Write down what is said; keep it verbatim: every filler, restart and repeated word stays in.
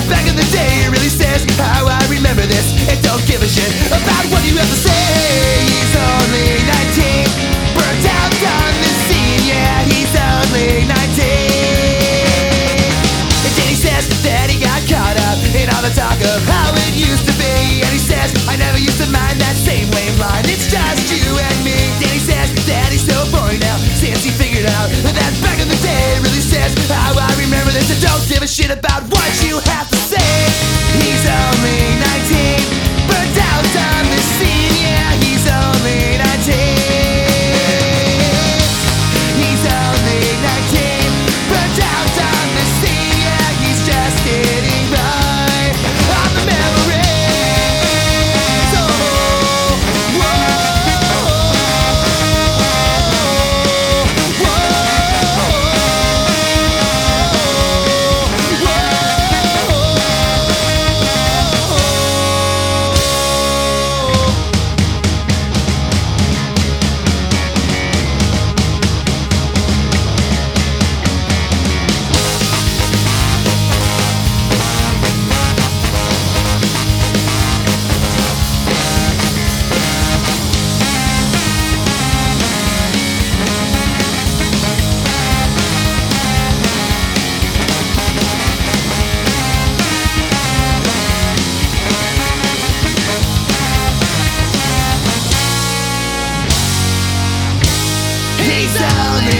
back in the day, it really says how I remember this. And don't give a shit about what you have to say. He's only nineteen, burnt out on the scene. Yeah, he's only nineteen. And then he says that he got caught up in all the talk of how it used to be. And he says, I never used to mind that same lame line, it's just you and me. Then he says that he's so boring now, since he figured out that back in the day, it really says how I remember this. And don't give a shit about what you have to say. He's only nineteen, burnt out on the scene. Yeah, he's only nineteen. He's only nineteen, burnt out on the scene. Yeah, he's just getting by on the memories. Oh, whoa, he's only